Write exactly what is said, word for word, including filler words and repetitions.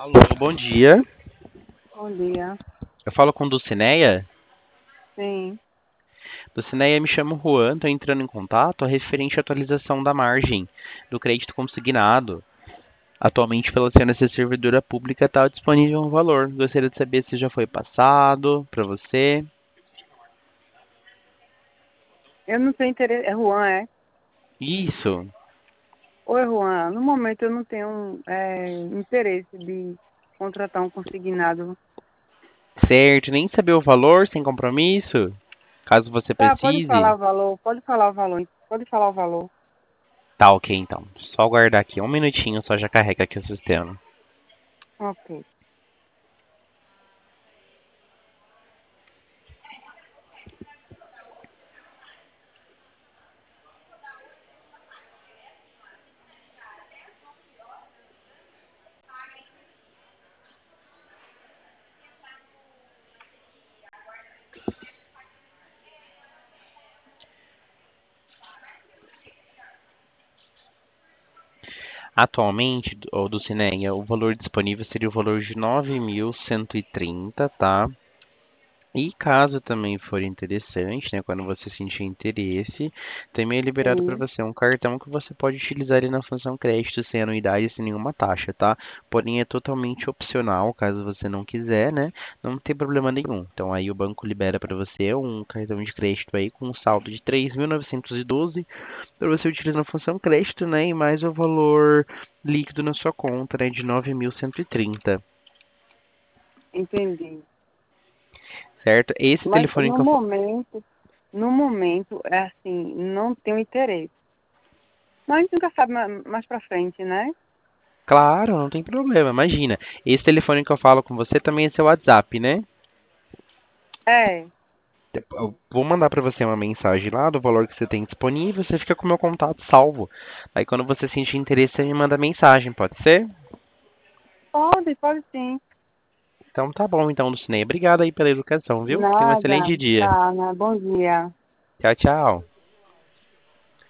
Alô, bom dia. Bom dia. Eu falo com Dulcineia. Sim, Dulcineia, me chamo Juan, estou entrando em contato referente à atualização da margem do crédito consignado. Atualmente, pela sendo essa servidora pública, está disponível um valor. Gostaria de saber se já foi passado para você. eu não tenho interesse. É Juan, é? Isso, Oi, Juan. No momento eu não tenho é, interesse de contratar um consignado. certo. Nem saber o valor, sem compromisso, caso você Tá, pode precise. falar o valor, pode falar o valor, pode falar o valor. Tá, ok, então. Só aguardar aqui um minutinho, só já carrega aqui o sistema. Ok. Atualmente, o do Cineia, o valor disponível seria o valor de nove mil cento e trinta, tá? E caso também for interessante, né, quando você sentir interesse, também é liberado para Sim, você um cartão que você pode utilizar ali na função crédito sem anuidade, sem nenhuma taxa, tá? Porém, é totalmente opcional, caso você não quiser, né? Não tem problema nenhum. Então, aí o banco libera para você um cartão de crédito aí com um saldo de três mil novecentos e doze para você utilizar na função crédito, né? E mais o valor líquido na sua conta, né, de nove mil cento e trinta, entendi. certo? Esse Mas telefone no que eu momento, no momento, é assim, não tenho interesse. Mas a gente nunca sabe ma- mais pra frente, né? Claro, não tem problema, imagina. Esse telefone que eu falo com você também é seu WhatsApp, né? É, Eu vou mandar pra você uma mensagem lá do valor que você tem disponível, você fica com o meu contato salvo. Aí quando você sentir interesse, você me manda mensagem, pode ser? pode, pode sim. Então tá bom, então, Lucinei. Obrigado aí pela educação, viu? Tenha um Nada, excelente dia. tá, né? Bom dia. Tchau, tchau.